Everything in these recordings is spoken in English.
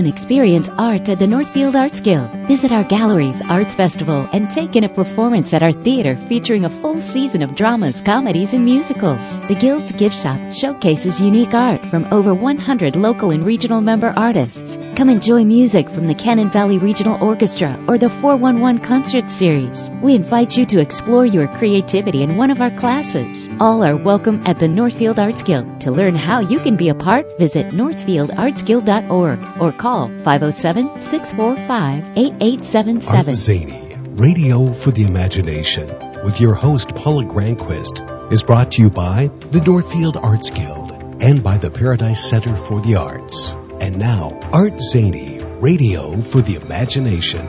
and experience art at the Northfield Arts Guild. Visit our galleries, arts festival, and take in a performance at our theater featuring a full season of dramas, comedies, and musicals. The Guild's gift shop showcases unique art from over 100 local and regional member artists. Come enjoy music from the Cannon Valley Regional Orchestra or the 411 Concert Series. We invite you to explore your creativity in one of our classes. All are welcome at the Northfield Arts Guild. To learn how you can be a part, visit northfieldartsguild.org or call 507-645-8877. Art Zany, Radio for the Imagination, with your host Paula Granquist, is brought to you by the Northfield Arts Guild and by the Paradise Center for the Arts. And now, Art Zany, Radio for the Imagination.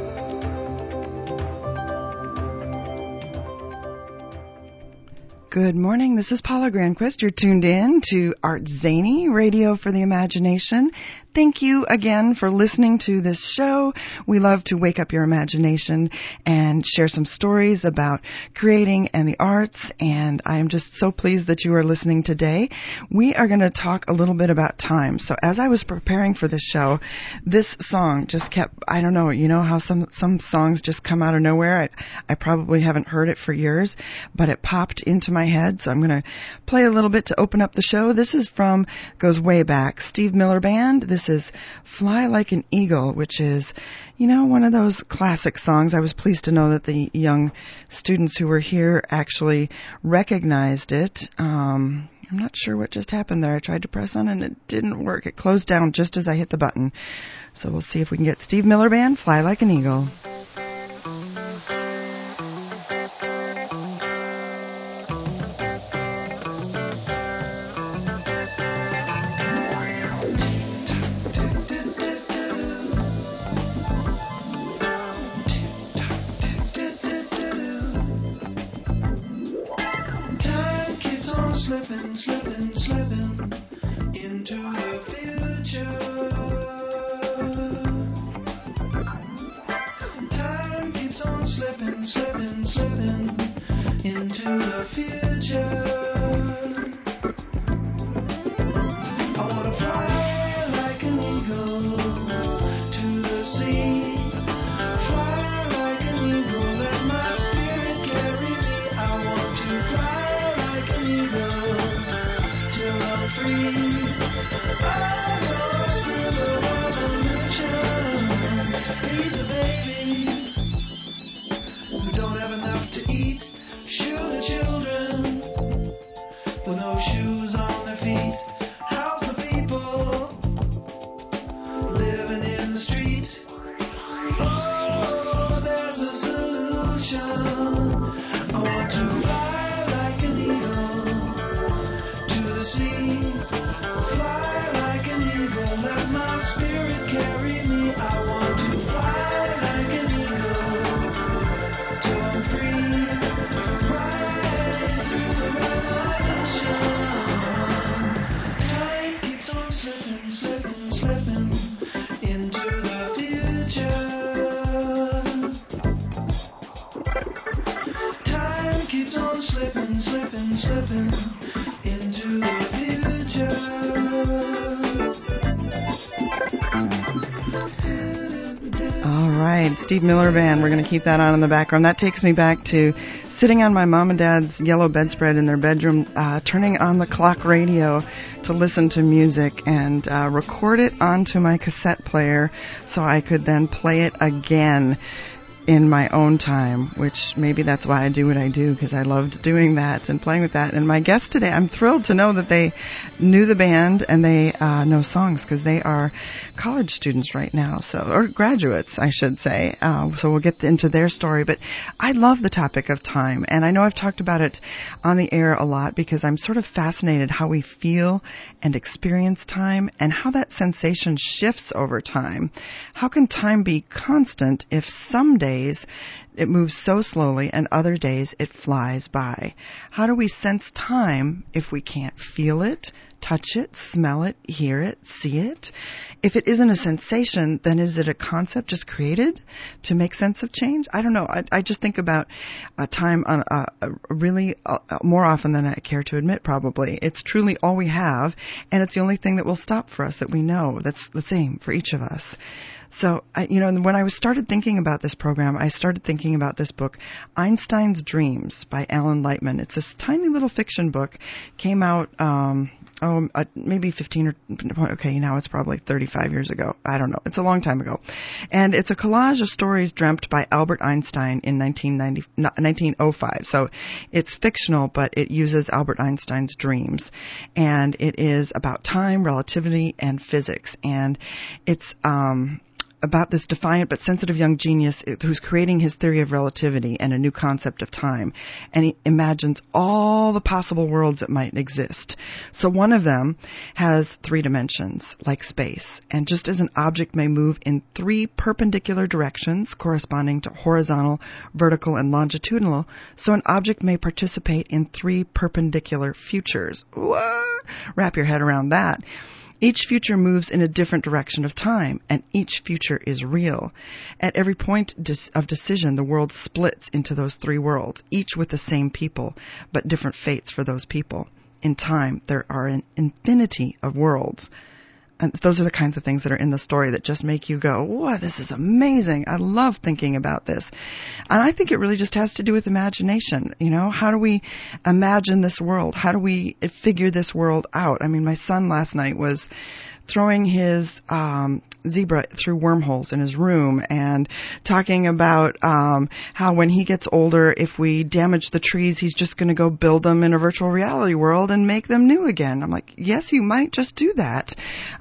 Good morning. This is Paula Granquist. You're tuned in to Art Zany, Radio for the Imagination. Thank you again for listening to this show. We love to wake up your imagination and share some stories about creating and the arts, and I am just so pleased that you are listening today. We are going to talk a little bit about time. So as I was preparing for this show, this song just kept, I don't know, you know how some songs just come out of nowhere? I probably haven't heard it for years, but it popped into my head, so I'm going to play a little bit to open up the show. This is goes way back, Steve Miller Band. This is Fly Like an Eagle, which is, you know, one of those classic songs. I was pleased to know that the young students who were here actually recognized it. I'm not sure what just happened there. I tried to press on and it didn't work. It closed down just as I hit the button. So we'll see if we can get Steve Miller Band, Fly Like an Eagle. Slipping into the future. Time keeps on slipping into the future. I wanna fly like an eagle to the sea. Fly like an eagle, let my spirit carry me. I want to fly like an eagle till I'm free. I want through the revolution. Feed the babies who don't have enough to eat. Shoe the children with no shoes on their feet. House the people living in the street. Oh, there's a solution. I want to fly like an eagle to the sea. Fly like an eagle, let my spirit carry me. I want to fly like an eagle till I'm free. Right through the revolution. Time keeps on slipping into the future. Time keeps on slipping into the future. All right, Steve Miller Band. We're going to keep that on in the background. That takes me back to sitting on my mom and dad's yellow bedspread in their bedroom, turning on the clock radio to listen to music and record it onto my cassette player so I could then play it again in my own time, which maybe that's why I do what I do, because I loved doing that and playing with that. And my guest today, I'm thrilled to know that they knew the band and they know songs, because they are college students right now, or graduates, I should say. So we'll get into their story. But I love the topic of time, and I know I've talked about it on the air a lot because I'm sort of fascinated how we feel and experience time and how that sensation shifts over time. How can time be constant if someday days it moves so slowly, and other days it flies by. How do we sense time if we can't feel it, touch it, smell it, hear it, see it? If it isn't a sensation, then is it a concept just created to make sense of change? I don't know. I just think about time on really more often than I care to admit, probably. It's truly all we have, and it's the only thing that will stop for us that we know. That's the same for each of us. So, when I started thinking about this program, I started thinking about this book, Einstein's Dreams by Alan Lightman. It's this tiny little fiction book, came out maybe 15 or, okay, now it's probably 35 years ago. I don't know. It's a long time ago. And it's a collage of stories dreamt by Albert Einstein in 1905. So it's fictional, but it uses Albert Einstein's dreams. And it is about time, relativity, and physics. And it's about this defiant but sensitive young genius who's creating his theory of relativity and a new concept of time. And he imagines all the possible worlds that might exist. So one of them has 3 dimensions, like space. And just as an object may move in 3 perpendicular directions corresponding to horizontal, vertical, and longitudinal, so an object may participate in 3 perpendicular futures. What? Wrap your head around that. Each future moves in a different direction of time, and each future is real. At every point of decision, the world splits into those 3 worlds, each with the same people, but different fates for those people. In time, there are an infinity of worlds. And those are the kinds of things that are in the story that just make you go, wow, this is amazing. I love thinking about this. And I think it really just has to do with imagination. How do we imagine this world? How do we figure this world out? I mean, my son last night was throwing his zebra through wormholes in his room and talking about how when he gets older, if we damage the trees, he's just going to go build them in a virtual reality world and make them new again. I'm like, yes, you might just do that.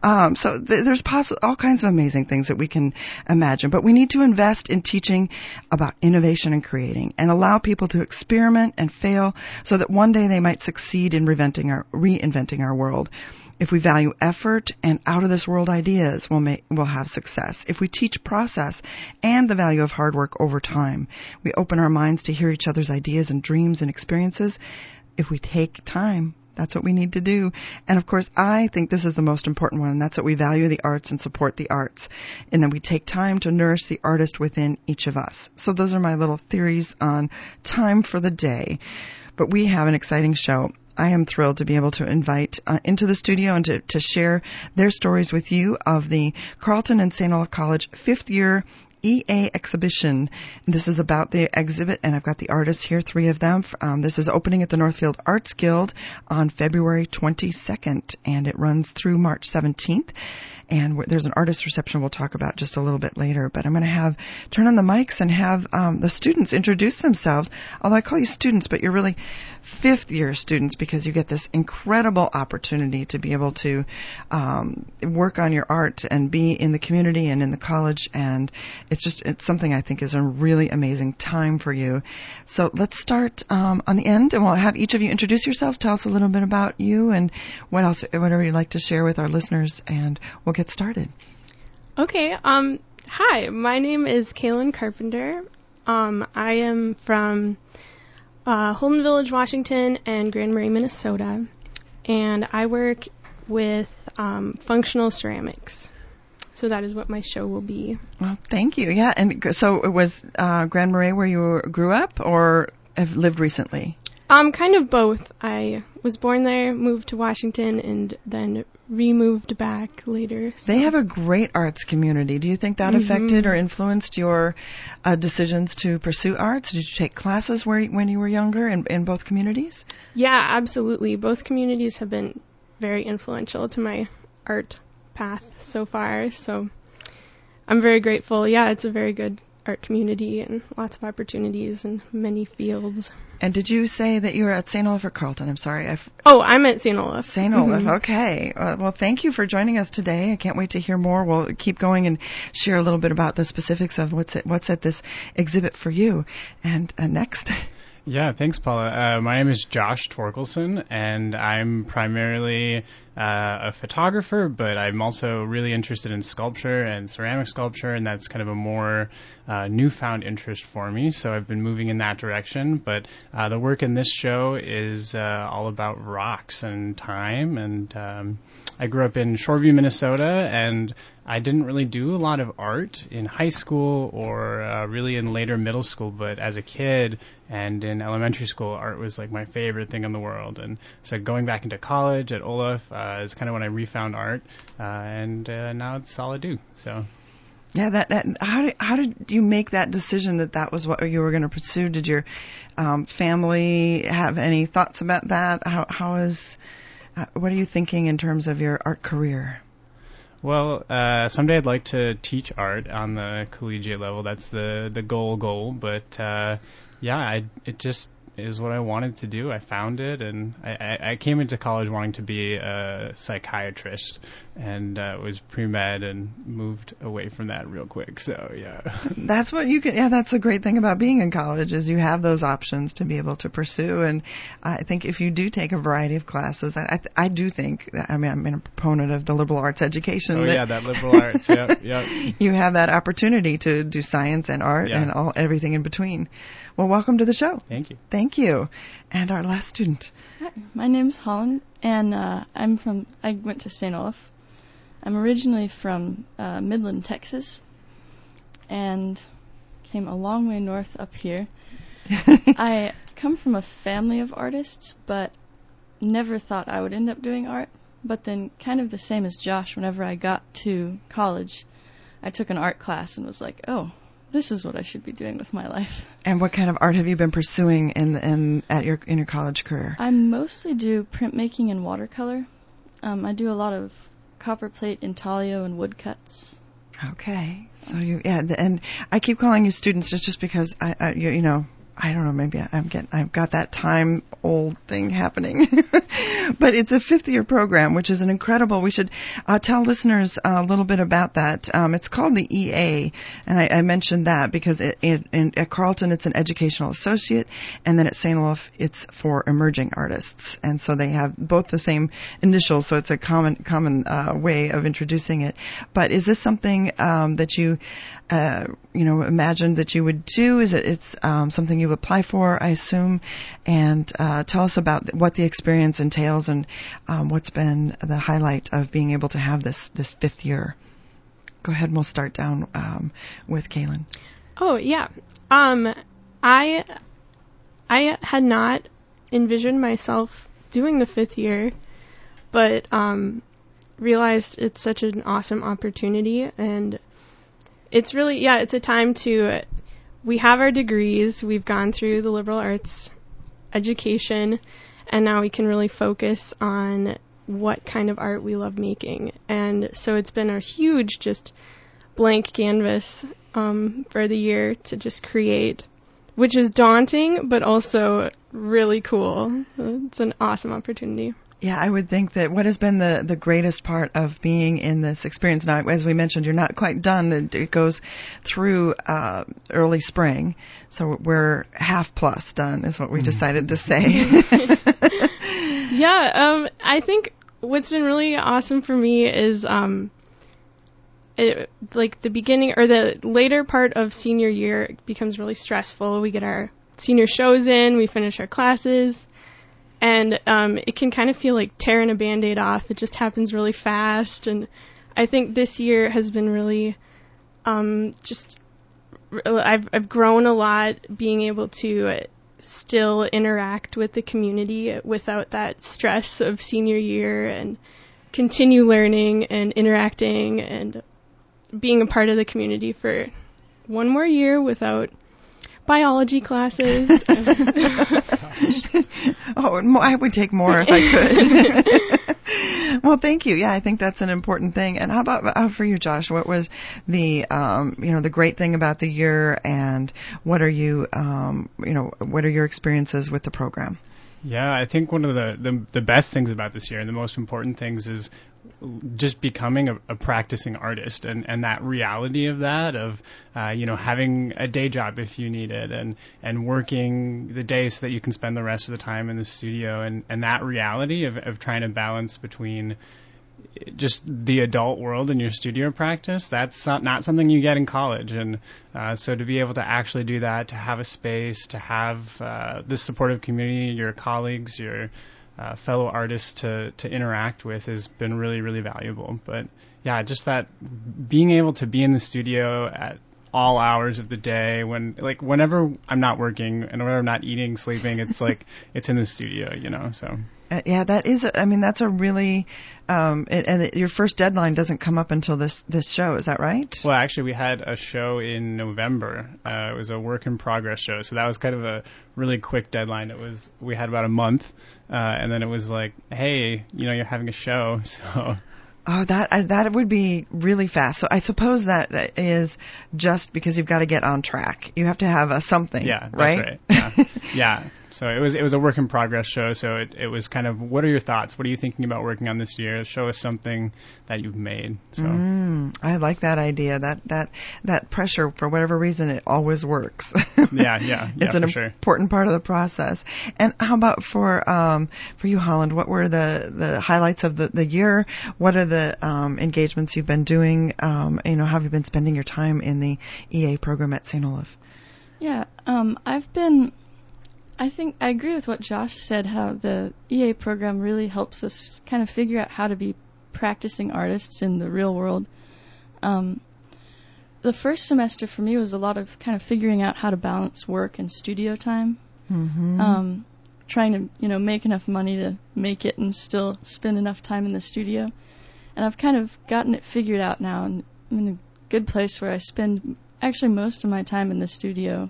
So there's all kinds of amazing things that we can imagine, but we need to invest in teaching about innovation and creating and allow people to experiment and fail so that one day they might succeed in reinventing our world. If we value effort and out-of-this-world ideas, we'll have success. If we teach process and the value of hard work over time, we open our minds to hear each other's ideas and dreams and experiences. If we take time, that's what we need to do. And of course, I think this is the most important one, and that's that we value the arts and support the arts. And then we take time to nourish the artist within each of us. So those are my little theories on time for the day. But we have an exciting show. I am thrilled to be able to invite into the studio and to share their stories with you of the Carleton and St. Olaf College 5th year EA exhibition. This is about the exhibit, and I've got the artists here, 3 of them. This is opening at the Northfield Arts Guild on February 22nd, and it runs through March 17th. And there's an artist reception we'll talk about just a little bit later. But I'm going to turn on the mics and have the students introduce themselves. Although I call you students, but you're really 5th year students because you get this incredible opportunity to be able to work on your art and be in the community and in the college. And it's something I think is a really amazing time for you. So let's start on the end, and we'll have each of you introduce yourselves. Tell us a little bit about you and whatever you'd like to share with our listeners, and we'll get started. Okay. Hi, my name is Kaylin Carpenter. I am from Holden Village, Washington, and Grand Marais, Minnesota, and I work with functional ceramics. So that is what my show will be. Well, thank you. Yeah, and so it was Grand Marais where you grew up, or have lived recently? Kind of both. I was born there, moved to Washington, and then removed back later. So. They have a great arts community. Do you think that affected or influenced your decisions to pursue arts? Did you take classes when you were younger in both communities? Yeah, absolutely. Both communities have been very influential to my art path so far. So I'm very grateful. Yeah, it's a very good art community and lots of opportunities in many fields. And did you say that you were at St. Olaf or Carleton? I'm sorry. I'm at St. Olaf. St. Olaf, okay. Well, thank you for joining us today. I can't wait to hear more. We'll keep going and share a little bit about the specifics of what's at this exhibit for you. And next. Yeah, thanks, Paula. My name is Josh Torkelson, and I'm primarily a photographer, but I'm also really interested in sculpture and ceramic sculpture, and that's kind of a more newfound interest for me, so I've been moving in that direction. But the work in this show is all about rocks and time, and I grew up in Shoreview, Minnesota, and I didn't really do a lot of art in high school or really in later middle school, but as a kid and in elementary school, art was like my favorite thing in the world. And so going back into college at Olaf is kind of when I refound art, and now it's all I do. So. Yeah, how did you make that decision that was what you were going to pursue? Did your family have any thoughts about that? What are you thinking in terms of your art career? Well, someday I'd like to teach art on the collegiate level. That's the goal. But it just is what I wanted to do. I found it, and I came into college wanting to be a psychiatrist, and was pre-med and moved away from that real quick. So yeah, that's what you can. Yeah, that's a great thing about being in college is you have those options to be able to pursue. And I think if you do take a variety of classes, I do think that, I'm a proponent of the liberal arts education. Oh yeah, that liberal arts. Yeah. You have that opportunity to do science and art and everything in between. Well, welcome to the show. Thank you. Thank you. And our last student. Hi, my name's Holland, and I went to St. Olaf. I'm originally from Midland, Texas, and came a long way north up here. I come from a family of artists, but never thought I would end up doing art. But then, kind of the same as Josh, whenever I got to college, I took an art class and was like, oh, this is what I should be doing with my life. And what kind of art have you been pursuing in your college career? I mostly do printmaking and watercolor. I do a lot of copperplate, intaglio, and woodcuts. Okay, so and I keep calling you students just because I don't know, maybe I've got that time old thing happening. But it's a 5th-year program, which is an incredible. We should tell listeners a little bit about that. It's called the EA, and I mentioned that because at Carleton it's an educational associate, and then at St. Olaf it's for emerging artists, and so they have both the same initials, so it's a common way of introducing it. But is this something that you imagined that you would do? It's something you apply for, I assume, and tell us about what the experience entails and what's been the highlight of being able to have this 5th year. Go ahead, and we'll start down with Kaylin. Oh yeah, I had not envisioned myself doing the 5th year, but realized it's such an awesome opportunity, and it's really, it's a time we have our degrees, we've gone through the liberal arts education, and now we can really focus on what kind of art we love making. And so it's been a huge just blank canvas for the year to just create, which is daunting, but also really cool. It's an awesome opportunity. Yeah, I would think that what has been the greatest part of being in this experience, now, as we mentioned, you're not quite done. It goes through early spring, so we're half plus done is what we decided to say. Yeah, I think what's been really awesome for me is like the beginning or the later part of senior year becomes really stressful. We get our senior shows in, we finish our classes. And it can kind of feel like tearing a Band-Aid off. It just happens really fast. And I think this year has been really I've grown a lot being able to still interact with the community without that stress of senior year and continue learning and interacting and being a part of the community for one more year without biology classes. Oh, I would take more if I could. Well, thank you. Yeah, I think that's an important thing. And how about for you, Josh? What was the the great thing about the year, and what are you what are your experiences with the program? Yeah, I think one of the best things about this year and the most important things is just becoming a practicing artist and that reality of that, of having a day job if you need it, and working the day so that you can spend the rest of the time in the studio, and that reality of trying to balance between just the adult world and your studio practice. That's not something you get in college, and so to be able to actually do that, to have a space, to have this supportive community, your colleagues, your fellow artists to interact with has been really, really valuable. But yeah, just that being able to be in the studio at all hours of the day, whenever I'm not working and whenever I'm not eating, sleeping, it's like it's in the studio, so. Yeah, that's a really, and your first deadline doesn't come up until this show, is that right? Well, actually, we had a show in November. It was a work in progress show, so that was kind of a really quick deadline. We had about a month, and then it was like, hey, you're having a show, so. Oh, that would be really fast. So I suppose that is just because you've got to get on track. You have to have something, yeah, that's right? Yeah. Yeah. So it was a work in progress show. So it was kind of, what are your thoughts? What are you thinking about working on this year? Show us something that you've made. So I like that idea. That pressure, for whatever reason, it always works. Yeah. It's an important part of the process. And how about for you, Holland? What were the highlights of the year? What are the engagements you've been doing? How have you been spending your time in the EA program at St. Olaf? Yeah, I think I agree with what Josh said, how the EA program really helps us kind of figure out how to be practicing artists in the real world. The first semester for me was a lot of kind of figuring out how to balance work and studio time. Mm-hmm. Trying to, make enough money to make it and still spend enough time in the studio. And I've kind of gotten it figured out now, and I'm in a good place where I spend actually most of my time in the studio.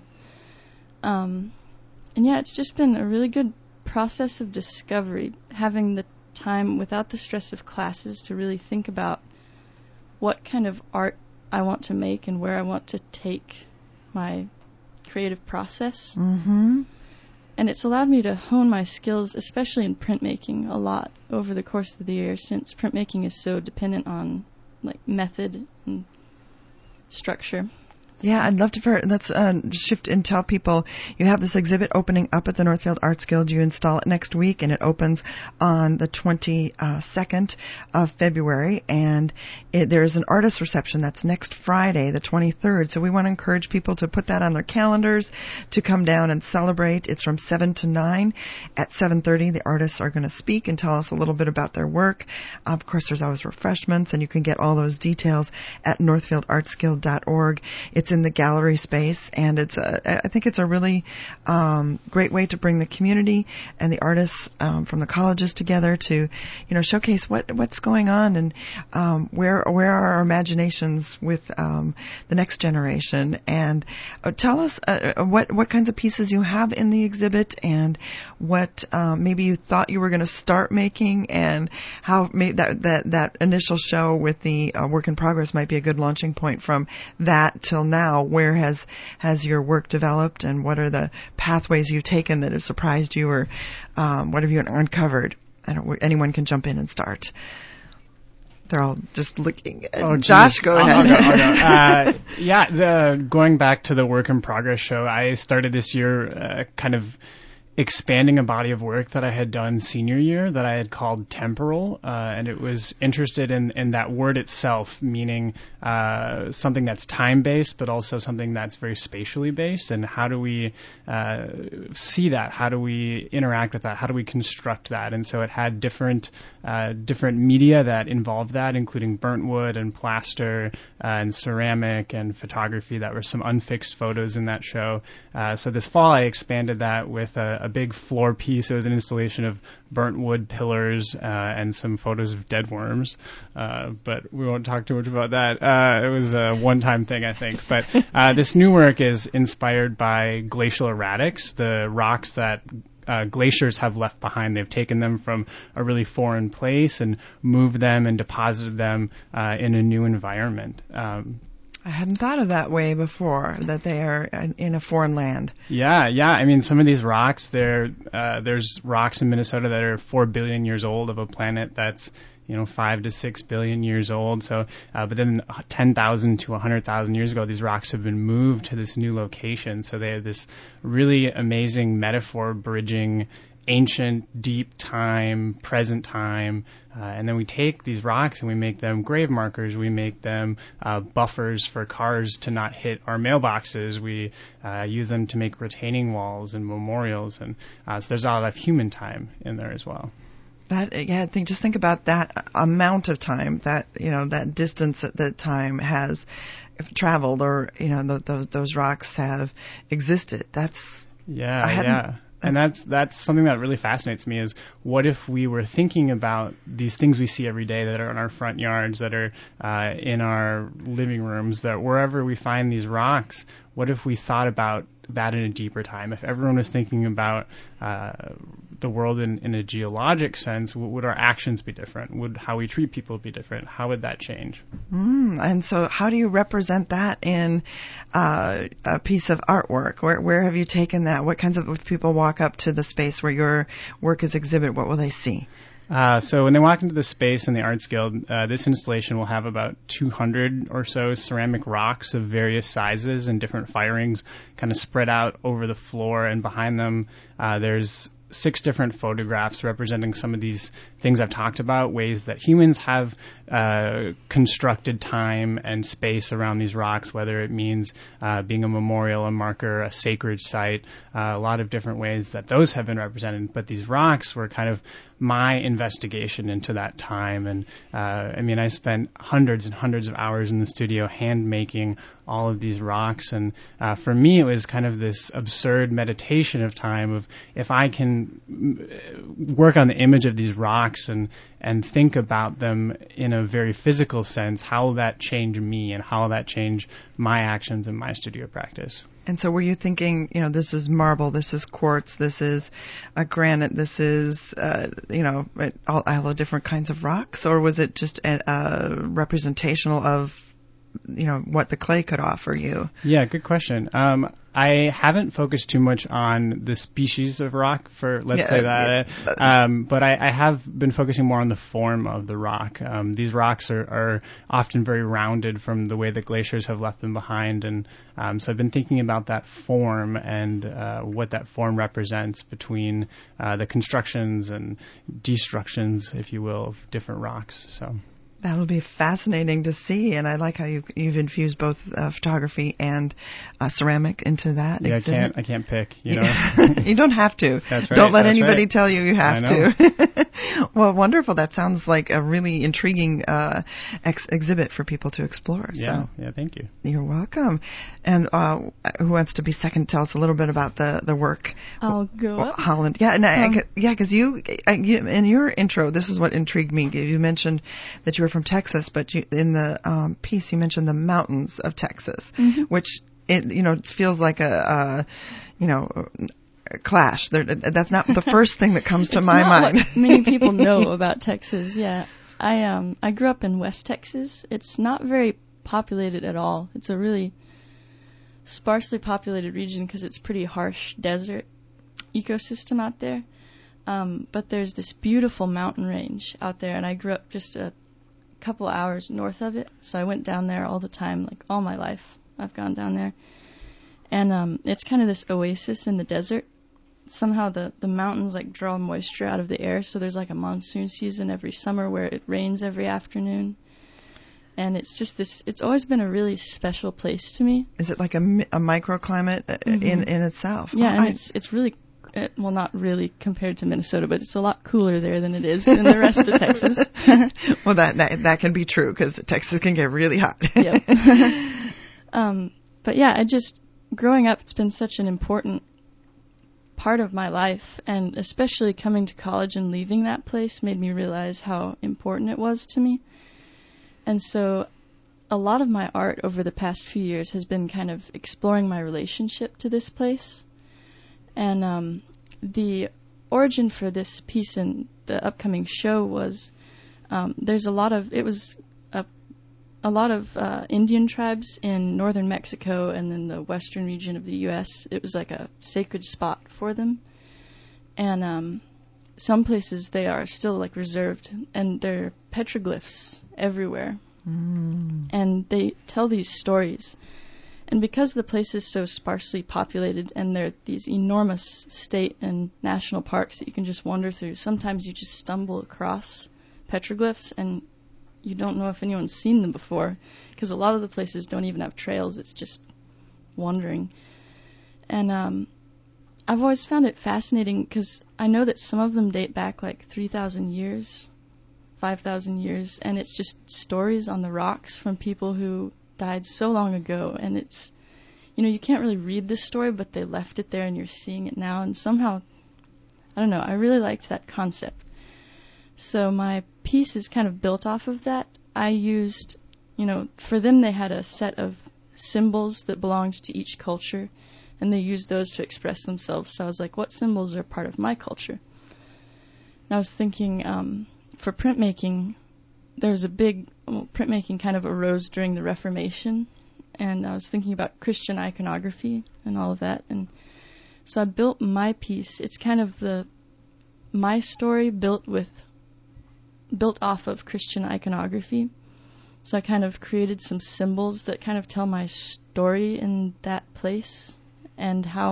And yeah, it's just been a really good process of discovery, having the time without the stress of classes to really think about what kind of art I want to make and where I want to take my creative process. Mm-hmm. And it's allowed me to hone my skills, especially in printmaking, a lot over the course of the year, since printmaking is so dependent on method and structure. Yeah, I'd love to. Let's shift and tell people you have this exhibit opening up at the Northfield Arts Guild. You install it next week, and it opens on the 22nd of February. And there's an artist reception that's next Friday, the 23rd. So we want to encourage people to put that on their calendars to come down and celebrate. It's from 7 to 9. At 7:30, the artists are going to speak and tell us a little bit about their work. Of course, there's always refreshments, and you can get all those details at northfieldartsguild.org. It's in the gallery space, and I think it's a really great way to bring the community and the artists from the colleges together to, showcase what's going on and where are our imaginations with the next generation. And tell us what kinds of pieces you have in the exhibit, and what maybe you thought you were going to start making, and how that initial show with the work in progress might be a good launching point from that till now. Where has your work developed, and what are the pathways you've taken that have surprised you, or what have you uncovered? Anyone can jump in and start. They're all just looking. Josh, go ahead. I'll go. Going back to the work in progress show, I started this year kind of expanding a body of work that I had done senior year that I had called temporal, and it was interested in that word itself, meaning something that's time-based, but also something that's very spatially based. And how do we see that? How do we interact with that? How do we construct that? And so it had different media that involved that, including burnt wood and plaster and ceramic and photography. That were some unfixed photos in that show. So this fall I expanded that with a big floor piece. It was an installation of burnt wood pillars and some photos of dead worms. But we won't talk too much about that. It was a one-time thing, I think. But this new work is inspired by glacial erratics, the rocks that glaciers have left behind. They've taken them from a really foreign place and moved them and deposited them in a new environment. I hadn't thought of that way before, that they are in a foreign land. Yeah. I mean, some of these rocks, there's rocks in Minnesota that are 4 billion years old of a planet that's 5 to 6 billion years old. So, but then 10,000 to 100,000 years ago, these rocks have been moved to this new location. So they have this really amazing metaphor bridging ancient, deep time, present time, and then we take these rocks and we make them grave markers. We make them buffers for cars to not hit our mailboxes. We use them to make retaining walls and memorials, and so there's a lot of human time in there as well. Just think about that amount of time, that distance that time has traveled, or those rocks have existed. That's And that's something that really fascinates me, is what if we were thinking about these things we see every day that are in our front yards, that are in our living rooms, that wherever we find these rocks, what if we thought about that in a deeper time? If everyone was thinking about the world in a geologic sense, would our actions be different? Would how we treat people be different? How would that change? And so how do you represent that in a piece of artwork? Where have you taken that? What kinds of, if people walk up to the space where your work is exhibited, what will they see? So when they walk into the space in the Arts Guild, this installation will have about 200 or so ceramic rocks of various sizes and different firings kind of spread out over the floor, and behind them there's 6 different photographs representing some of these things I've talked about, ways that humans have constructed time and space around these rocks, whether it means being a memorial, a marker, a sacred site, a lot of different ways that those have been represented. But these rocks were kind of my investigation into that time. And I spent hundreds and hundreds of hours in the studio hand making all of these rocks. And for me, it was kind of this absurd meditation of time, of if I can work on the image of these rocks and think about them in a very physical sense, how will that change me and how will that change my actions in my studio practice? And so were you thinking, this is marble, this is quartz, this is granite, this is, all the different kinds of rocks? Or was it just a representational of, what the clay could offer you? Yeah, good question. I haven't focused too much on the species of rock, but I have been focusing more on the form of the rock. These rocks are often very rounded from the way the glaciers have left them behind, and so I've been thinking about that form and what that form represents between the constructions and destructions, if you will, of different rocks. So that'll be fascinating to see, and I like how you've infused both photography and ceramic into that. Yeah, I can't pick. You don't have to. That's right. Don't let anybody right. tell you have to. Well, wonderful. That sounds like a really intriguing exhibit for people to explore. Yeah. Yeah. Thank you. You're welcome. And who wants to be second? Tell us a little bit about the work. I'll go up. Holland. Yeah. And because you in your intro, this is what intrigued me. You mentioned that you were from Texas, but in the piece you mentioned the mountains of Texas, which it feels like a clash. That's not the first thing that comes to my mind. What many people know about Texas. Yeah, I grew up in West Texas. It's not very populated at all. It's a really sparsely populated region because it's pretty harsh desert ecosystem out there. But there's this beautiful mountain range out there, and I grew up just a couple hours north of it, so I went down there all the time, like all my life I've gone down there. And it's kind of this oasis in the desert. Somehow the mountains like draw moisture out of the air, so there's like a monsoon season every summer where it rains every afternoon. And it's just it's always been a really special place to me. Is it like a microclimate in itself? Yeah, and it's really well, not really compared to Minnesota, but it's a lot cooler there than it is in the rest of Texas. Well, that can be true because Texas can get really hot. Yep. But yeah, growing up, it's been such an important part of my life, and especially coming to college and leaving that place made me realize how important it was to me. And so a lot of my art over the past few years has been kind of exploring my relationship to this place. And the origin for this piece in the upcoming show was it was a a lot of Indian tribes in northern Mexico and then the western region of the U.S. It was like a sacred spot for them. And some places they are still like reserved, and there are petroglyphs everywhere. And they tell these stories. And because the place is so sparsely populated and there are these enormous state and national parks that you can just wander through, sometimes you just stumble across petroglyphs and you don't know if anyone's seen them before, because a lot of the places don't even have trails. It's just wandering. And I've always found it fascinating because I know that some of them date back like 3,000 years, 5,000 years, and it's just stories on the rocks from people who died so long ago. And it's, you can't really read this story, but they left it there and you're seeing it now. And somehow, I don't know, I really liked that concept. So my piece is kind of built off of that. I used, for them they had a set of symbols that belonged to each culture, and they used those to express themselves. So I was like, what symbols are part of my culture? And I was thinking, for printmaking, there was a big, printmaking kind of arose during the Reformation, and I was thinking about Christian iconography and all of that. And so I built my piece. It's kind of my story built off of Christian iconography. So I kind of created some symbols that kind of tell my story in that place, and how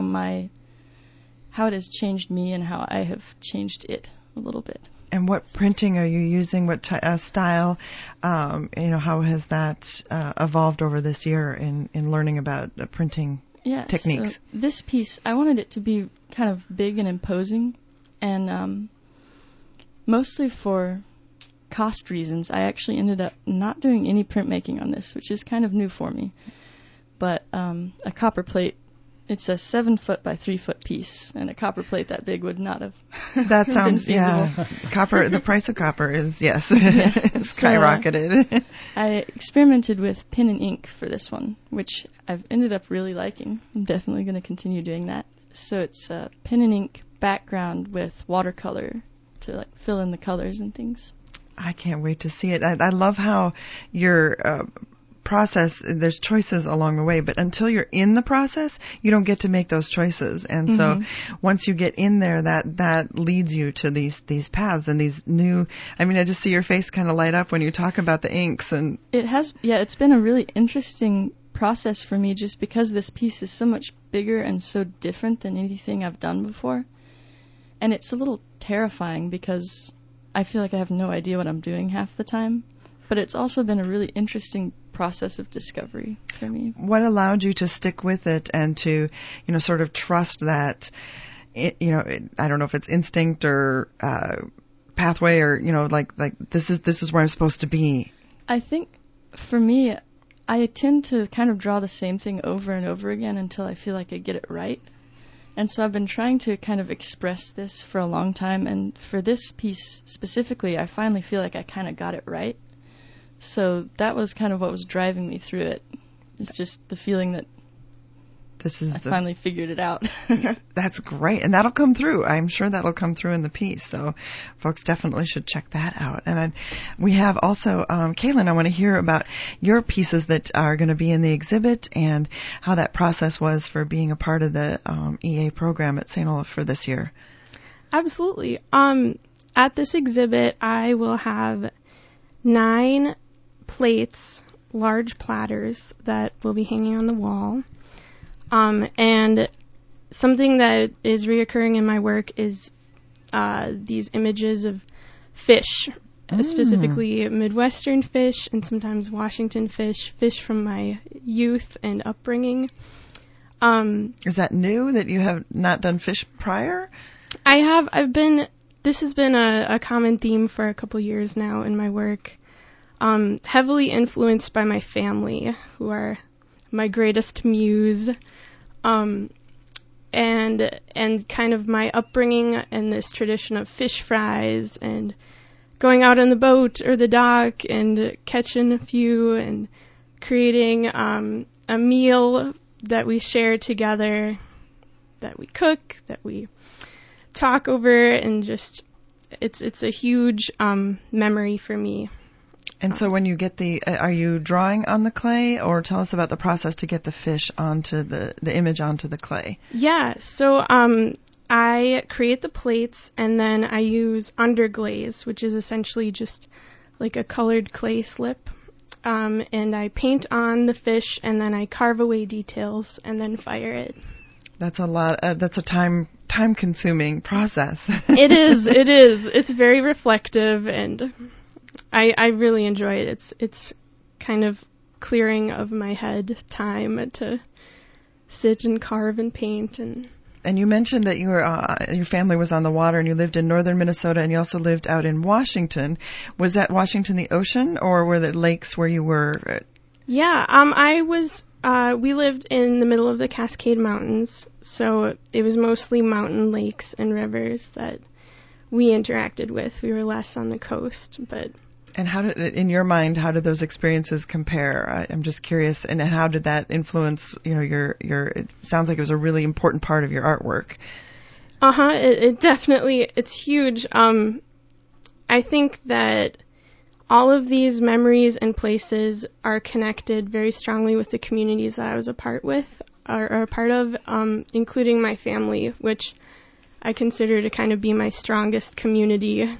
it has changed me and how I have changed it a little bit. And what printing are you using? What style? How has that evolved over this year in learning about printing techniques? So this piece, I wanted it to be kind of big and imposing, and mostly for cost reasons, I actually ended up not doing any printmaking on this, which is kind of new for me. But a copper plate, it's a 7-foot by 3-foot piece, and a copper plate that big would not have. That sounds, copper. The price of copper is skyrocketed. So, I experimented with pen and ink for this one, which I've ended up really liking. I'm definitely going to continue doing that. So it's a pen and ink background with watercolor to like fill in the colors and things. I can't wait to see it. I love how your process, there's choices along the way, but until you're in the process, you don't get to make those choices. And so once you get in there, that leads you to these paths and these new, I just see your face kind of light up when you talk about the inks. And it has, it's been a really interesting process for me, just because this piece is so much bigger and so different than anything I've done before. And it's a little terrifying because I feel like I have no idea what I'm doing half the time. But it's also been a really interesting process of discovery for me. What allowed you to stick with it and to, sort of trust that, I don't know if it's instinct or pathway or, like this is where I'm supposed to be? I think for me, I tend to kind of draw the same thing over and over again until I feel like I get it right. And so I've been trying to kind of express this for a long time, and for this piece specifically, I finally feel like I kind of got it right. So that was kind of what was driving me through it. It's just the feeling that I finally figured it out. That's great. And that'll come through. I'm sure that'll come through in the piece. So folks definitely should check that out. And we have also, Kaylin, I want to hear about your pieces that are going to be in the exhibit and how that process was for being a part of the EA program at St. Olaf for this year. Absolutely. At this exhibit, I will have 9 plates, large platters that will be hanging on the wall. And something that is reoccurring in my work is these images of fish, specifically Midwestern fish and sometimes Washington fish from my youth and upbringing. Is that new, that you have not done fish prior? This has been a common theme for a couple years now in my work. Heavily influenced by my family, who are my greatest muse, and kind of my upbringing and this tradition of fish fries and going out on the boat or the dock and catching a few and creating a meal that we share together, that we cook, that we talk over, and just it's a huge memory for me. And so when you get are you drawing on the clay, or tell us about the process to get the fish onto the image onto the clay? Yeah, so I create the plates, and then I use underglaze, which is essentially just like a colored clay slip. And I paint on the fish, and then I carve away details, and then fire it. That's a lot. That's a time-consuming process. It is. It's very reflective, and I really enjoy it. It's kind of clearing of my head time to sit and carve and paint. And you mentioned that your family was on the water, and you lived in northern Minnesota, and you also lived out in Washington. Was that Washington the ocean, or were there lakes where you were? Yeah, we lived in the middle of the Cascade Mountains, so it was mostly mountain lakes and rivers that we interacted with. We were less on the coast, but... And how did, in your mind, how did those experiences compare? I'm just curious, and how did that influence, your? It sounds like it was a really important part of your artwork. It definitely, it's huge. I think that all of these memories and places are connected very strongly with the communities that I was a part of, including my family, which I consider to kind of be my strongest community.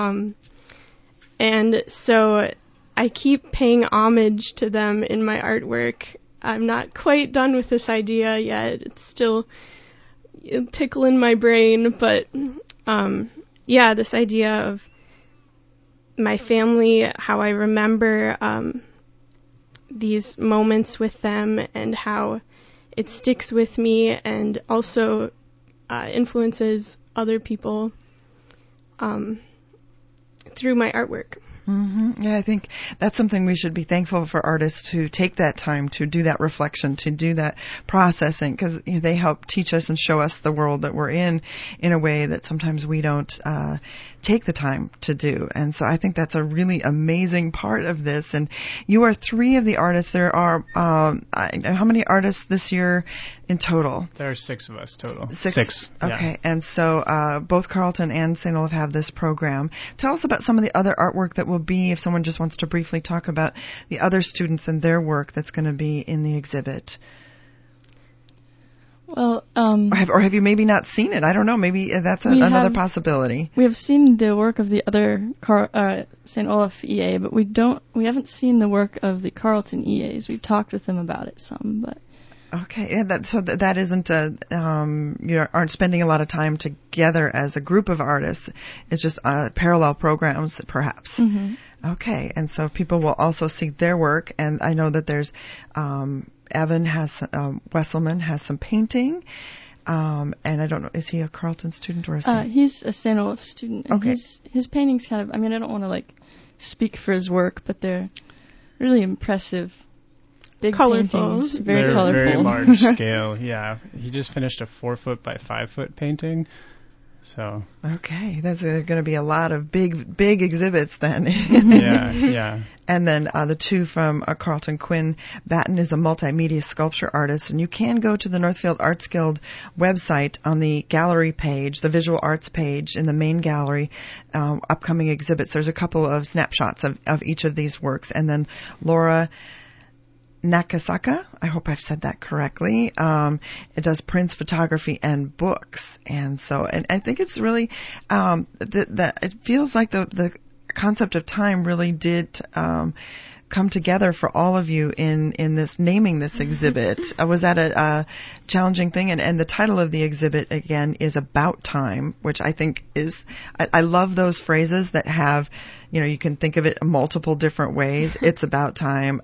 And so I keep paying homage to them in my artwork. I'm not quite done with this idea yet. It's still tickling my brain, but this idea of my family, how I remember these moments with them, and how it sticks with me and also influences other people through my artwork. Mm-hmm. Yeah, I think that's something we should be thankful for artists who take that time to do that reflection, to do that processing, because they help teach us and show us the world that we're in a way that sometimes we don't take the time to do. And so I think that's a really amazing part of this. And you are 3 of the artists. There are, how many artists this year in total? There are 6 of us total. 6? Okay. Yeah. And so both Carleton and St. Olaf have this program. Tell us about some of the other artwork that will be, if someone just wants to briefly talk about the other students and their work that's going to be in the exhibit. Well, or have you maybe not seen it? I don't know. Maybe that's another possibility. We have seen the work of the other St. Olaf EA, but we haven't seen the work of the Carleton EAs. We've talked with them about it some, but. Okay, yeah, that isn't you aren't spending a lot of time together as a group of artists. It's just parallel programs, perhaps. Mm-hmm. Okay, and so people will also see their work, and I know that there's Evan has Wesselman has some painting, and I don't know, is he a Carleton student or a he's a St. Olaf student. And okay, his paintings kind of, I mean, I don't want to speak for his work, but they're really impressive. Big colorful paintings, very They're colorful. Very large scale, yeah. He just finished a 4-foot by 5-foot painting. So. Okay, there's going to be a lot of big exhibits then. Yeah. And then the 2 from Carleton, Quinn Batten is a multimedia sculpture artist, and you can go to the Northfield Arts Guild website on the gallery page, the visual arts page in the main gallery, upcoming exhibits. There's a couple of snapshots of each of these works, and then Laura Nakasaka, I hope I've said that correctly. It does prints, photography, and books, and I think it's really that it feels like the concept of time really did come together for all of you in this naming this exhibit. Was that a challenging thing? And the title of the exhibit again is About Time, which I think is I love those phrases that have, you can think of it multiple different ways. It's about time.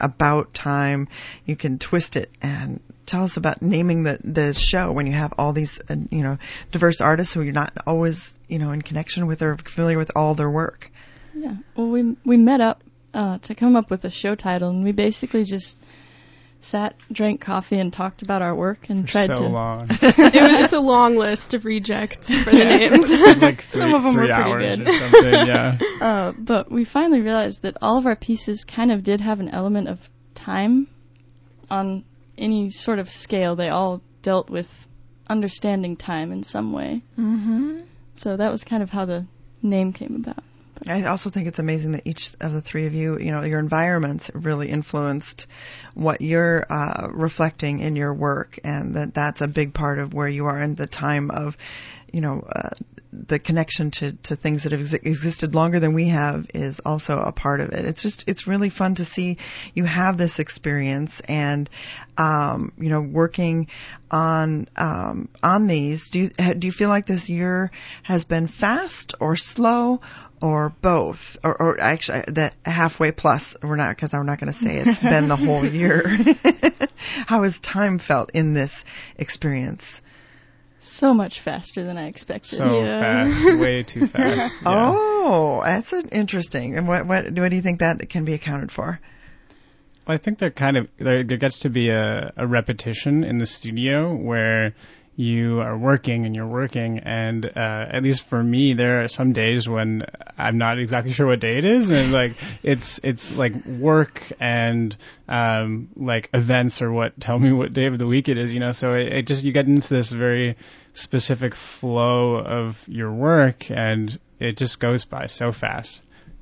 You can twist it. And tell us about naming the show when you have all these diverse artists who you're not always in connection with or familiar with all their work. Yeah. Well, we met up to come up with a show title, and we basically just sat, drank coffee, and talked about our work and tried to. Long. It's a long list of rejects for the names. It's like Some of them were pretty good. Or something, yeah. But we finally realized that all of our pieces kind of did have an element of time on any sort of scale. They all dealt with understanding time in some way. Mm-hmm. So that was kind of how the name came about. I also think it's amazing that each of the three of you, your environments really influenced what you're reflecting in your work, and that's a big part of where you are in the time of, the connection to things that have existed longer than we have is also a part of it. It's really fun to see you have this experience and, working on these. Do you feel like this year has been fast or slow? Or both, or actually the halfway plus. We're not going to say it's been the whole year. How has time felt in this experience? So much faster than I expected. So fast, way too fast. Yeah. Oh, that's interesting. And what do you think that can be accounted for? Well, I think there gets to be a repetition in the studio where you are working and you're working, and at least for me, there are some days when I'm not exactly sure what day it is, and it's like work and like events or what tell me what day of the week it is, so it just, you get into this very specific flow of your work, and it just goes by so fast,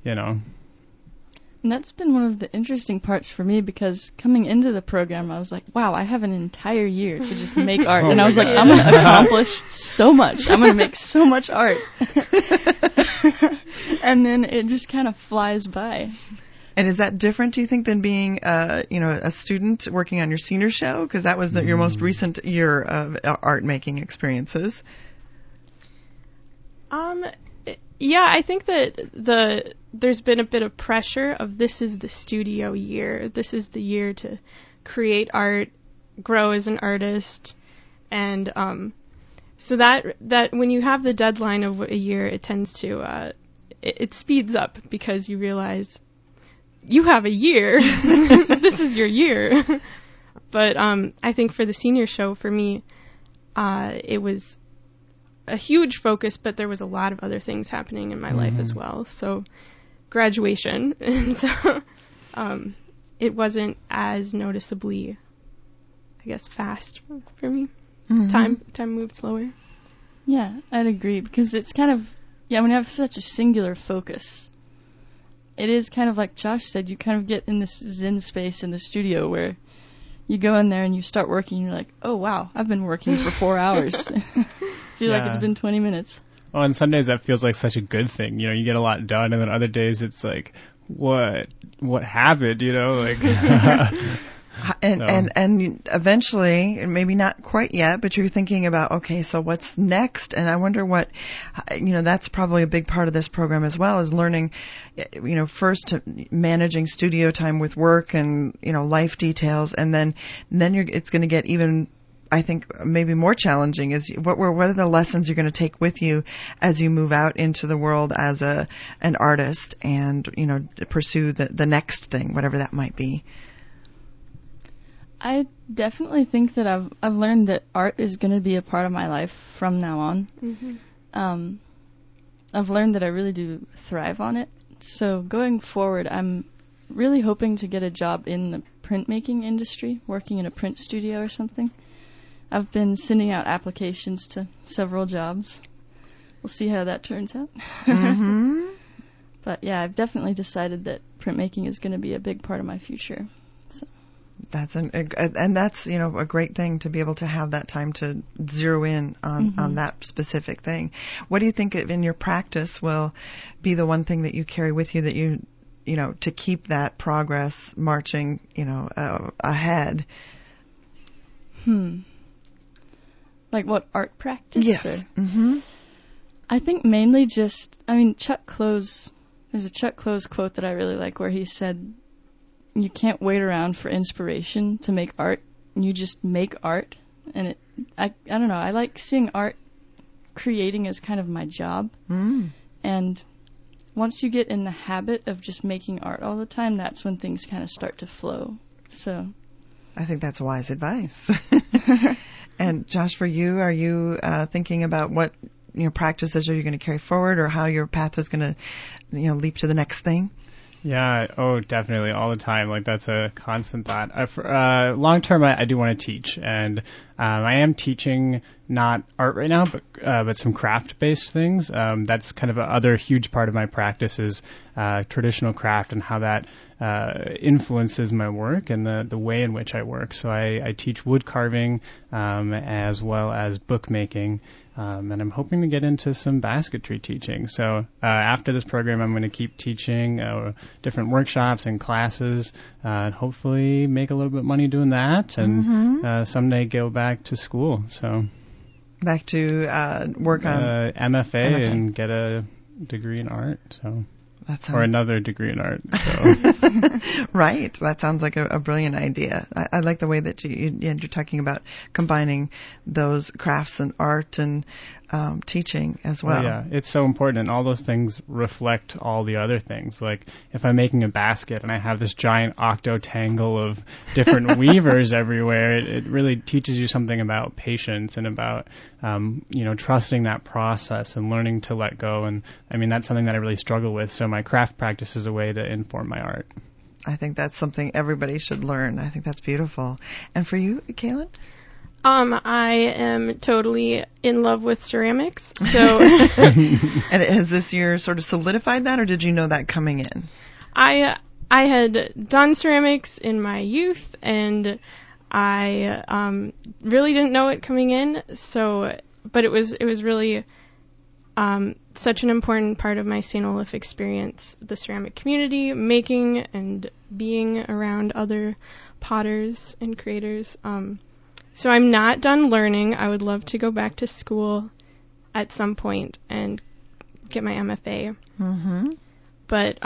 And that's been one of the interesting parts for me, because coming into the program, I was like, wow, I have an entire year to just make art. And I was like, I'm going to accomplish so much. I'm going to make so much art. And then it just kind of flies by. And is that different, do you think, than being, a student working on your senior show? Because that was your most recent year of art making experiences. Yeah, I think that there's been a bit of pressure of, this is the studio year. This is the year to create art, grow as an artist. And so that when you have the deadline of a year, it tends to, it speeds up, because you realize you have a year. This is your year. But I think for the senior show, for me, it was a huge focus, but there was a lot of other things happening in my life as well. So graduation, and so it wasn't as noticeably, I guess, fast for me. Time moved slower. Yeah, I'd agree, because it's kind of, when you have such a singular focus, it is kind of like Josh said, you kind of get in this zen space in the studio where you go in there and you start working, and you're like, oh wow, I've been working for 4 hours. Feel like it's been 20 minutes. Well, on some days that feels like such a good thing. You get a lot done, and then other days it's like, what happened? And eventually, maybe not quite yet, but you're thinking about, okay, so what's next? And I wonder what, that's probably a big part of this program as well, is learning, first managing studio time with work and, life details, and then it's going to get even, I think, maybe more challenging. Is what are the lessons you're going to take with you as you move out into the world as an artist and, pursue the next thing, whatever that might be? I definitely think that I've learned that art is going to be a part of my life from now on. Mm-hmm. I've learned that I really do thrive on it. So going forward, I'm really hoping to get a job in the printmaking industry, working in a print studio or something. I've been sending out applications to several jobs. We'll see how that turns out. Mm-hmm. But yeah, I've definitely decided that printmaking is going to be a big part of my future. So. That's a great thing to be able to have that time to zero in on that specific thing. What do you think in your practice will be the one thing that you carry with you that to keep that progress marching, ahead? Like what, art practice? Yes. Mm-hmm. I think mainly Chuck Close, there's a Chuck Close quote that I really like where he said, you can't wait around for inspiration to make art. You just make art. And I don't know, I like seeing art creating as kind of my job. And once you get in the habit of just making art all the time, that's when things kind of start to flow. So I think that's wise advice. And Josh, for you, are you thinking about what practices are you going to carry forward, or how your path is going to leap to the next thing? Yeah, oh, definitely, all the time. Like, that's a constant thought. Long term, I do want to teach, and I am teaching not art right now, but some craft-based things. That's kind of another huge part of my practice is traditional craft and how that influences my work and the way in which I work. So I teach wood carving as well as bookmaking. And I'm hoping to get into some basketry teaching. So after this program, I'm going to keep teaching different workshops and classes, and hopefully make a little bit of money doing that, and someday go back to school. So back to work on MFA and get a degree in art. So. Or another degree in art. So. Right. That sounds like a brilliant idea. I like the way that you're talking about combining those crafts and art and teaching as well. Yeah, it's so important, and all those things reflect all the other things. Like if I'm making a basket and I have this giant octo-tangle of different weavers everywhere, it really teaches you something about patience and about trusting that process and learning to let go. And I mean, that's something that I really struggle with. So my craft practice is a way to inform my art. I think that's something everybody should learn. I think that's beautiful. And for you, Kaylin? I am totally in love with ceramics. So, and has this year sort of solidified that, or did you know that coming in? I had done ceramics in my youth, and I really didn't know it coming in. So, but it was really such an important part of my St. Olaf experience, the ceramic community, making and being around other potters and creators. So I'm not done learning. I would love to go back to school at some point and get my MFA. Mm-hmm. But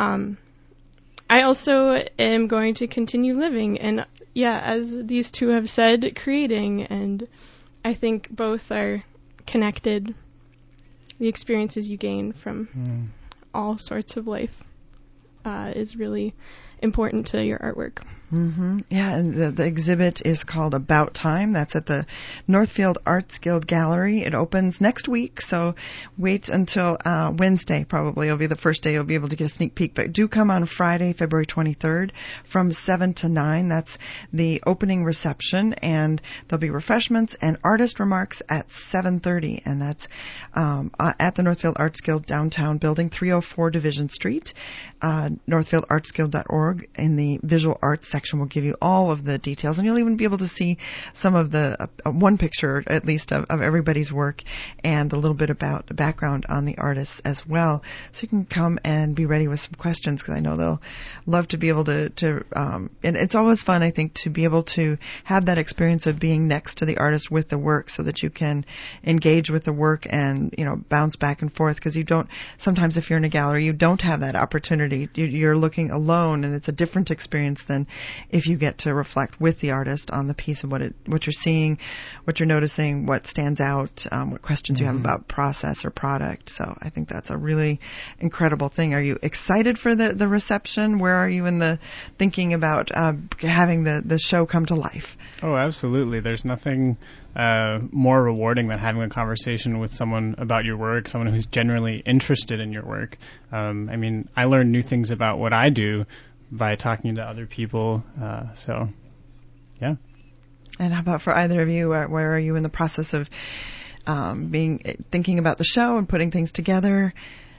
I also am going to continue living. And yeah, as these two have said, creating. And I think both are connected. The experiences you gain from all sorts of life is really important to your artwork. Mm-hmm. Yeah, and the exhibit is called About Time. That's at the Northfield Arts Guild Gallery. It opens next week, so wait until Wednesday, probably. It'll be the first day you'll be able to get a sneak peek. But do come on Friday, February 23rd from 7 to 9. That's the opening reception, and there'll be refreshments and artist remarks at 7:30, and that's at the Northfield Arts Guild downtown building, 304 Division Street. NorthfieldArtsGuild.org in the visual arts section will give you all of the details, and you'll even be able to see some of the one picture at least of everybody's work and a little bit about the background on the artists as well. So you can come and be ready with some questions, because I know they'll love to be able to and it's always fun, I think, to be able to have that experience of being next to the artist with the work, so that you can engage with the work and bounce back and forth, because you don't sometimes, if you're in a gallery, you don't have that opportunity. You're looking alone, and it's a different experience than if you get to reflect with the artist on the piece of what you're seeing, what you're noticing, what stands out, what questions you have about process or product. So I think that's a really incredible thing. Are you excited for the reception? Where are you in the thinking about having the show come to life? Oh, absolutely. There's nothing more rewarding than having a conversation with someone about your work, someone who's genuinely interested in your work. I mean, I learn new things about what I do by talking to other people. So, yeah. And how about for either of you? Where are you in the process of thinking about the show and putting things together?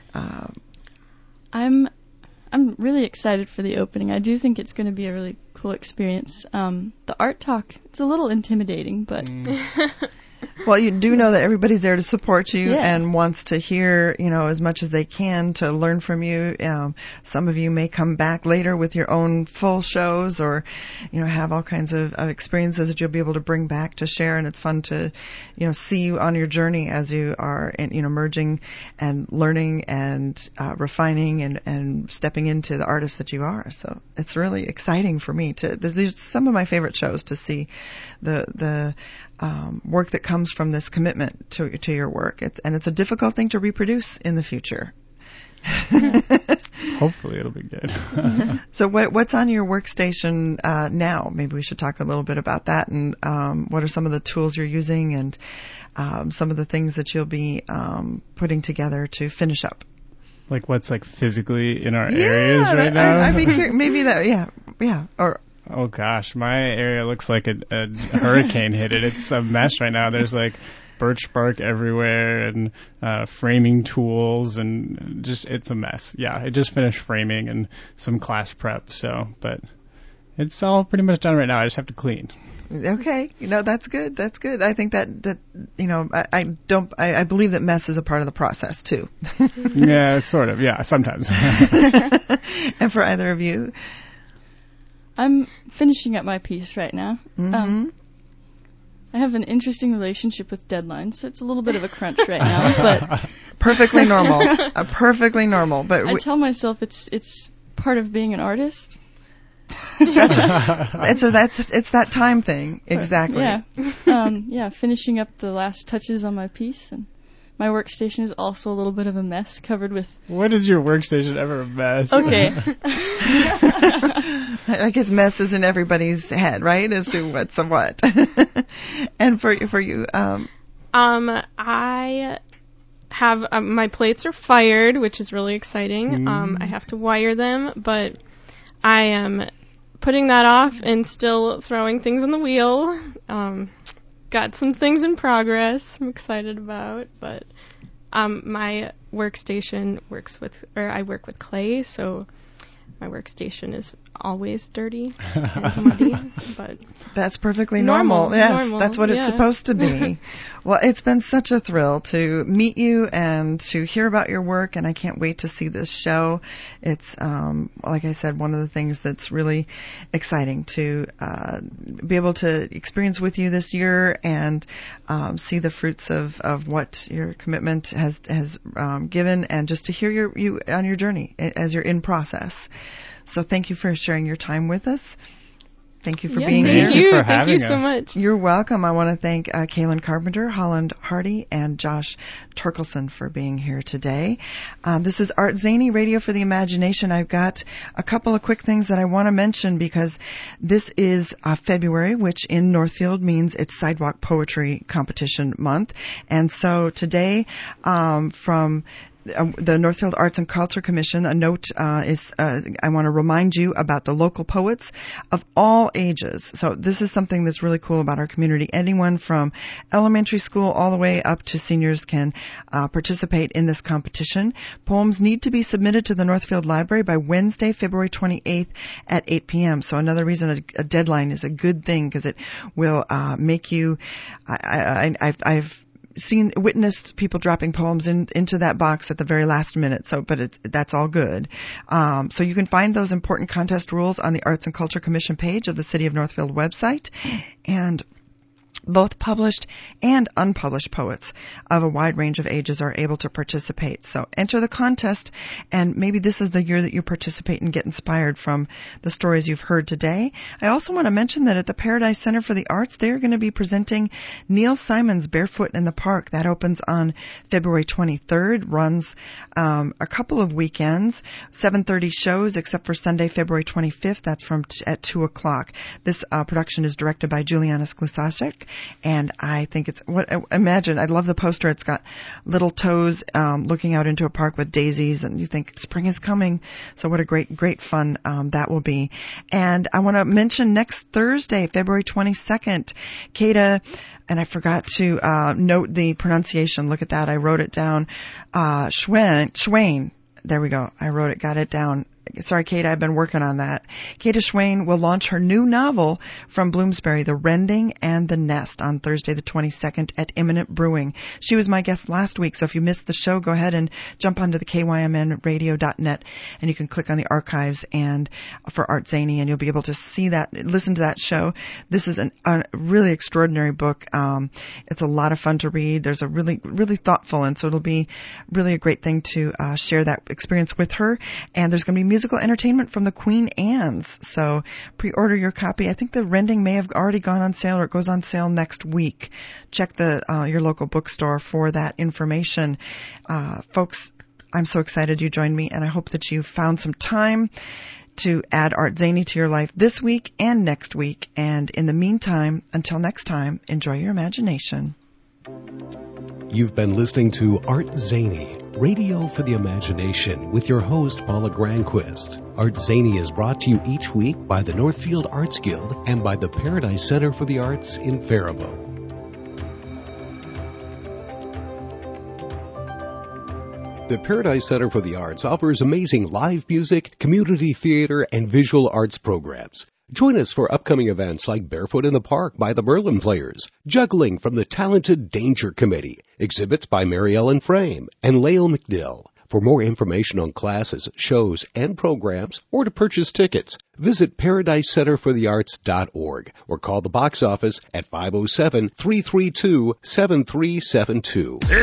I'm really excited for the opening. I do think it's going to be a really cool experience. The art talk, it's a little intimidating, but Well, you do know that everybody's there to support you and wants to hear, as much as they can to learn from you. Some of you may come back later with your own full shows, or, have all kinds of experiences that you'll be able to bring back to share. And it's fun to, see you on your journey as you are, merging and learning and refining and stepping into the artist that you are. So it's really exciting for me these are some of my favorite shows, to see the work that comes from this commitment to your work. It's a difficult thing to reproduce in the future. Hopefully it'll be good. So what's on your workstation now? Maybe we should talk a little bit about that, and what are some of the tools you're using, and some of the things that you'll be putting together to finish up. Like what's like physically in our areas right now? I'd be curious. Maybe that, yeah. Or oh gosh, my area looks like a hurricane hit it. It's a mess right now. There's like birch bark everywhere and framing tools and just it's a mess. Yeah, I just finished framing and some class prep. But it's all pretty much done right now. I just have to clean. okay, that's good. That's good. I think that I believe that mess is a part of the process too. Yeah, sort of. Yeah, sometimes. And for either of you, I'm finishing up my piece right now. Mm-hmm. I have an interesting relationship with deadlines, so it's a little bit of a crunch right now, but perfectly normal. Perfectly normal. But I tell myself it's part of being an artist. it's that time thing. Exactly. Yeah. Finishing up the last touches on my piece, and my workstation is also a little bit of a mess, covered with... When is your workstation ever a mess? Okay. I guess mess is in everybody's head, right? As to what's a what. And for you, I have my plates are fired, which is really exciting. I have to wire them, but I am putting that off and still throwing things on the wheel. Got some things in progress I'm excited about, but my workstation I work with clay, so my workstation is always dirty and muddy, but that's perfectly normal. Yes, normal. That's what it's supposed to be. Well, it's been such a thrill to meet you and to hear about your work, and I can't wait to see this show. It's, like I said, one of the things that's really exciting to be able to experience with you this year and see the fruits of what your commitment has given, and just to hear you on your journey as you're in process. So thank you for sharing your time with us. Thank you for being here. Thank you so much. You're welcome. I want to thank Kaylin Carpenter, Holland Hardy, and Josh Torkelson for being here today. This is Art Zany, Radio for the Imagination. I've got a couple of quick things that I want to mention because this is February, which in Northfield means it's Sidewalk Poetry Competition Month. And so today, from the Northfield Arts and Culture Commission, a note is I want to remind you about the local poets of all ages. So this is something that's really cool about our community. Anyone from elementary school all the way up to seniors can participate in this competition. Poems need to be submitted to the Northfield Library by Wednesday, February 28th at 8 p.m. So another reason a deadline is a good thing, because it will make you... I've witnessed people dropping poems into that box at the very last minute. But that's all good. So you can find those important contest rules on the Arts and Culture Commission page of the City of Northfield website, and both published and unpublished poets of a wide range of ages are able to participate. So enter the contest, and maybe this is the year that you participate and get inspired from the stories you've heard today. I also want to mention that at the Paradise Center for the Arts, they're going to be presenting Neil Simon's Barefoot in the Park. That opens on February 23rd, runs a couple of weekends, 7:30 shows, except for Sunday, February 25th. That's at 2 o'clock. This production is directed by Juliana Sklusacek. And I think imagine, I love the poster. It's got little toes looking out into a park with daisies, and you think spring is coming. So what a great fun that will be. And I want to mention next Thursday, February 22nd, Kata, and I forgot to note the pronunciation. Look at that. I wrote it down. Schwain. There we go. I wrote it, got it down. Sorry, Kate, I've been working on that. Kata Schwain will launch her new novel from Bloomsbury, The Rending and the Nest, on Thursday the 22nd at Imminent Brewing. She was my guest last week, so if you missed the show, go ahead and jump onto the kymnradio.net, and you can click on the archives and for Art Zany, and you'll be able to see that, listen to that show. This is a really extraordinary book. It's a lot of fun to read. There's a really thoughtful, and so it'll be really a great thing to share that experience with her. And there's going to be musical entertainment from the Queen Anne's. So pre-order your copy. I think The Rending may have already gone on sale, or it goes on sale next week. Check your local bookstore for that information. Folks, I'm so excited you joined me, and I hope that you found some time to add Art Zany to your life this week and next week. And in the meantime, until next time, enjoy your imagination. You've been listening to Art Zany, Radio for the Imagination with your host, Paula Granquist. Art Zany is brought to you each week by the Northfield Arts Guild and by the Paradise Center for the Arts in Faribault. The Paradise Center for the Arts offers amazing live music, community theater, and visual arts programs. Join us for upcoming events like Barefoot in the Park by the Berlin Players, Juggling from the talented Danger Committee, exhibits by Mary Ellen Frame and Lael McDill. For more information on classes, shows, and programs, or to purchase tickets, visit ParadiseCenterForTheArts.org or call the box office at 507-332-7372.